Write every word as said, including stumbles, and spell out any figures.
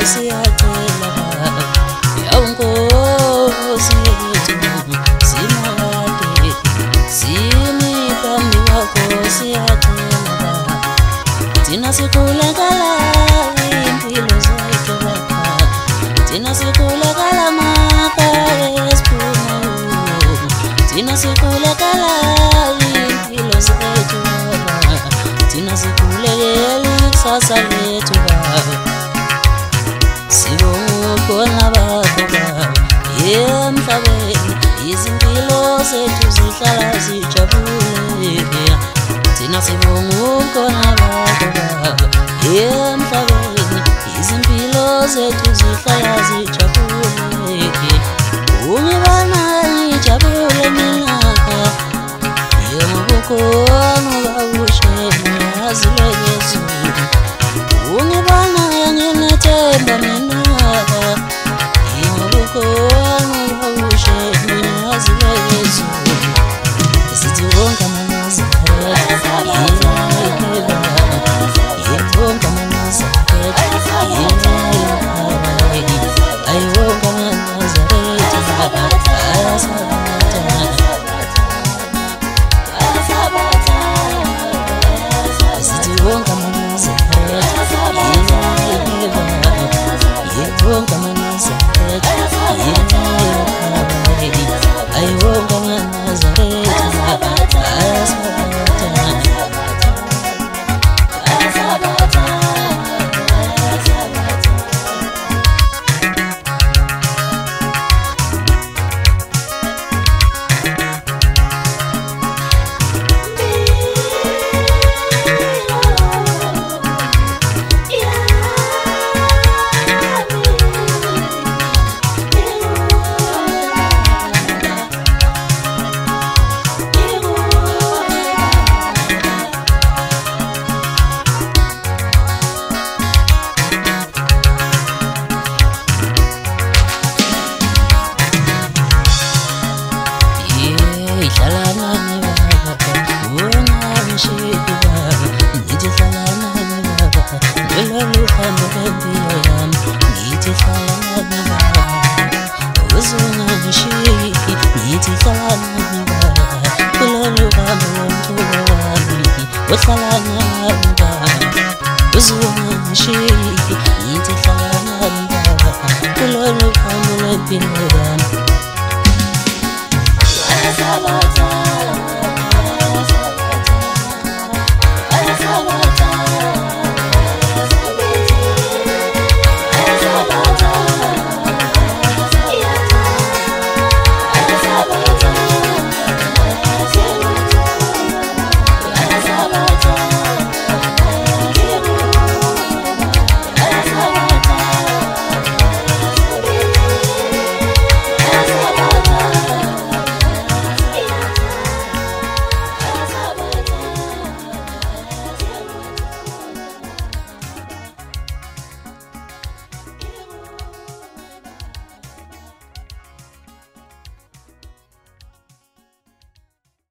siyacela yawu Nkosi yethu simade simi phambi kwakho siyacela thina sikhulekela impilo zethu baba thina sikhulekela amakhaya esiphuma thina sikhulekela impilo zethu baba thina sikhulekela ikusasa lethu baba sibonga bakho baba emhlabeni izimpilo zethu zihlala zijabule thina sibonga ukona bakho baba emhlabeni izimpilo zethu zihlala zijabule ungibona ngijabule mina yembukhona babushena azilekezi ungibona nginethemba mina yembukhona babushena azilekezi sithi wonke amazara yonke amazara Uzungishiki yithi hlala nami baba kulolu hambo lwempilo